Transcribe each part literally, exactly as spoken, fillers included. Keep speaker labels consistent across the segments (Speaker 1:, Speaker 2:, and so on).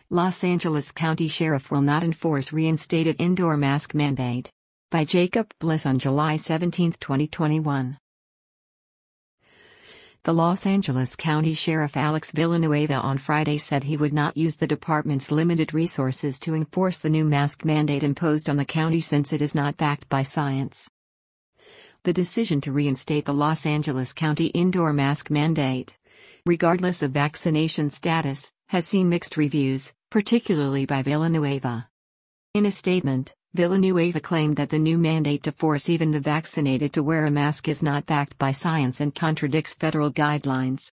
Speaker 1: Los Angeles County Sheriff will not enforce reinstated indoor mask mandate. By Jacob Bliss on July seventeenth, twenty twenty-one. The Los Angeles County Sheriff Alex Villanueva on Friday said he would not use the department's limited resources to enforce the new mask mandate imposed on the county since it is not backed by science. The decision to reinstate the Los Angeles County indoor mask mandate, regardless of vaccination status, has seen mixed reviews, particularly by Villanueva. In a statement, Villanueva claimed that the new mandate to force even the vaccinated to wear a mask is not backed by science and contradicts federal guidelines.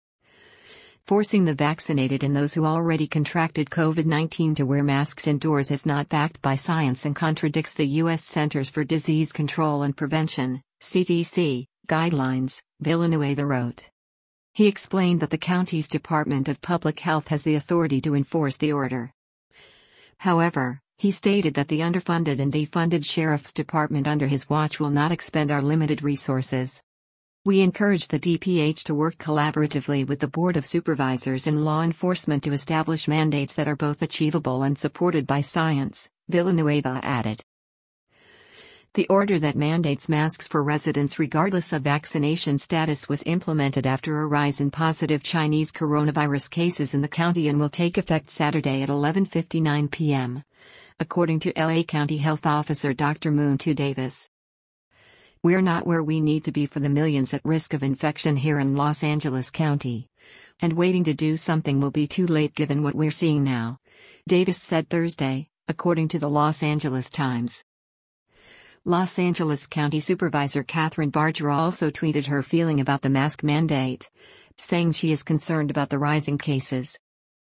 Speaker 1: Forcing the vaccinated and those who already contracted COVID nineteen to wear masks indoors is not backed by science and contradicts the U S Centers for Disease Control and Prevention, C D C, guidelines, Villanueva wrote. He explained that the county's Department of Public Health has the authority to enforce the order. However, he stated that the underfunded and defunded Sheriff's Department under his watch will not expend our limited resources. We encourage the D P H to work collaboratively with the Board of Supervisors and law enforcement to establish mandates that are both achievable and supported by science, Villanueva added. The order that mandates masks for residents regardless of vaccination status was implemented after a rise in positive Chinese coronavirus cases in the county and will take effect Saturday at eleven fifty-nine p m, according to L A County Health Officer Doctor Muntu Davis. We're not where we need to be for the millions at risk of infection here in Los Angeles County. And waiting to do something will be too late given what we're seeing now, Davis said Thursday, according to the Los Angeles Times. Los Angeles County Supervisor Catherine Bargera also tweeted her feeling about the mask mandate, saying she is concerned about the rising cases.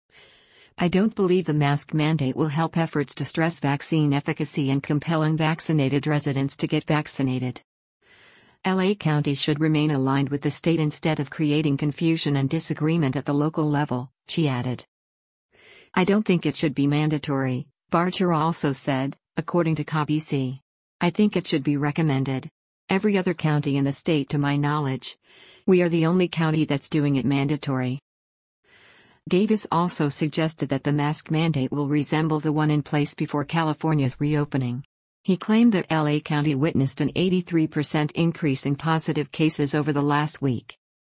Speaker 1: I don't believe the mask mandate will help efforts to stress vaccine efficacy and compelling vaccinated residents to get vaccinated. L A County should remain aligned with the state instead of creating confusion and disagreement at the local level, she added. I don't think it should be mandatory, Bargera also said, according to K B C. I think it should be recommended. Every other county in the state, to my knowledge, we are the only county that's doing it mandatory. Davis also suggested that the mask mandate will resemble the one in place before California's reopening. He claimed that L A County witnessed an eighty-three percent increase in positive cases over the last week.